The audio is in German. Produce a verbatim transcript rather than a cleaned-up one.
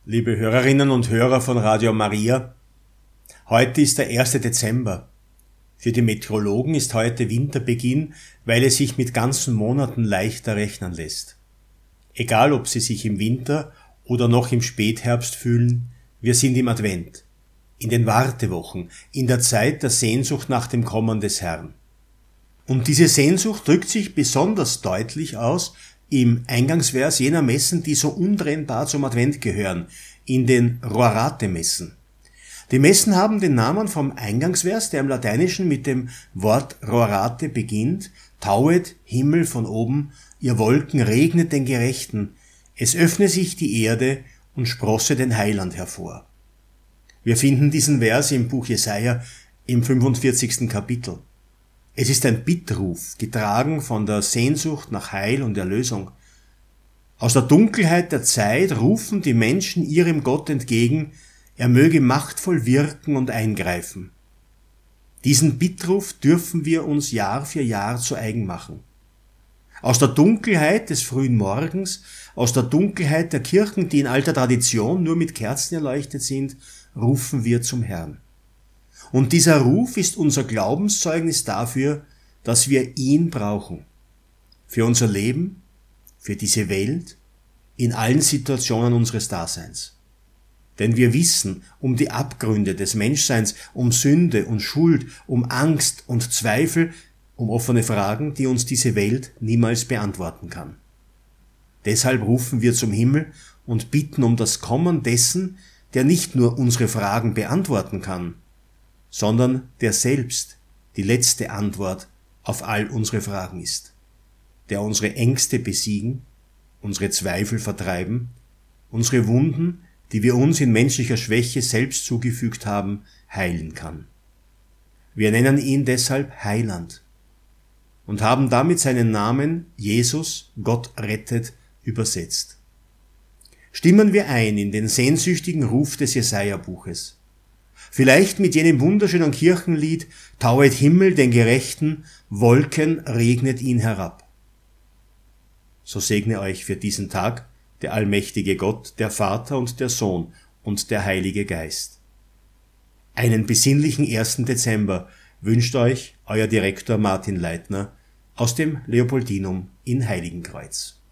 Liebe Hörerinnen und Hörer von Radio Maria, heute ist der erste Dezember. Für die Meteorologen ist heute Winterbeginn, weil es sich mit ganzen Monaten leichter rechnen lässt. Egal, ob Sie sich im Winter oder noch im Spätherbst fühlen, wir sind im Advent, in den Wartewochen, in der Zeit der Sehnsucht nach dem Kommen des Herrn. Und diese Sehnsucht drückt sich besonders deutlich aus im Eingangsvers jener Messen, die so untrennbar zum Advent gehören, in den Rorate-Messen. Die Messen haben den Namen vom Eingangsvers, der im Lateinischen mit dem Wort Rorate beginnt: Tauet, Himmel von oben, ihr Wolken, regnet den Gerechten, es öffne sich die Erde und sprosse den Heiland hervor. Wir finden diesen Vers im Buch Jesaja im fünfundvierzigsten Kapitel. Es ist ein Bittruf, getragen von der Sehnsucht nach Heil und Erlösung. Aus der Dunkelheit der Zeit rufen die Menschen ihrem Gott entgegen, er möge machtvoll wirken und eingreifen. Diesen Bittruf dürfen wir uns Jahr für Jahr zu eigen machen. Aus der Dunkelheit des frühen Morgens, aus der Dunkelheit der Kirchen, die in alter Tradition nur mit Kerzen erleuchtet sind, rufen wir zum Herrn. Und dieser Ruf ist unser Glaubenszeugnis dafür, dass wir ihn brauchen. Für unser Leben, für diese Welt, in allen Situationen unseres Daseins. Denn wir wissen um die Abgründe des Menschseins, um Sünde und Schuld, um Angst und Zweifel, um offene Fragen, die uns diese Welt niemals beantworten kann. Deshalb rufen wir zum Himmel und bitten um das Kommen dessen, der nicht nur unsere Fragen beantworten kann, sondern der selbst die letzte Antwort auf all unsere Fragen ist, der unsere Ängste besiegen, unsere Zweifel vertreiben, unsere Wunden, die wir uns in menschlicher Schwäche selbst zugefügt haben, heilen kann. Wir nennen ihn deshalb Heiland und haben damit seinen Namen Jesus, Gott rettet, übersetzt. Stimmen wir ein in den sehnsüchtigen Ruf des Jesaja-Buches. Vielleicht mit jenem wunderschönen Kirchenlied Tauet Himmel den Gerechten, Wolken regnet ihn herab. So segne euch für diesen Tag der allmächtige Gott, der Vater und der Sohn und der Heilige Geist. Einen besinnlichen ersten Dezember wünscht euch euer Direktor Martin Leitner aus dem Leopoldinum in Heiligenkreuz.